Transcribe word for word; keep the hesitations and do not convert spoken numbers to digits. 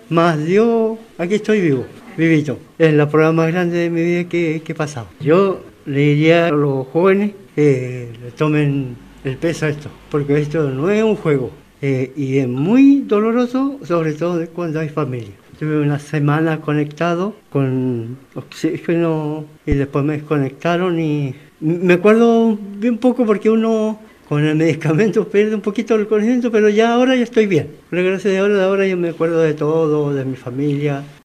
más Dios, aquí estoy vivo, vivito. Es la prueba más grande de mi vida que, que he pasado. Yo le diría a los jóvenes que le tomen el peso a esto, porque esto no es un juego. Eh, y es muy doloroso, sobre todo cuando hay familia. Tuve una semana conectado con oxígeno y después me desconectaron y me acuerdo bien poco porque uno con el medicamento pierde un poquito el conocimiento, pero ya ahora ya estoy bien. Pero gracias a Dios, ahora yo me acuerdo de todo, de mi familia.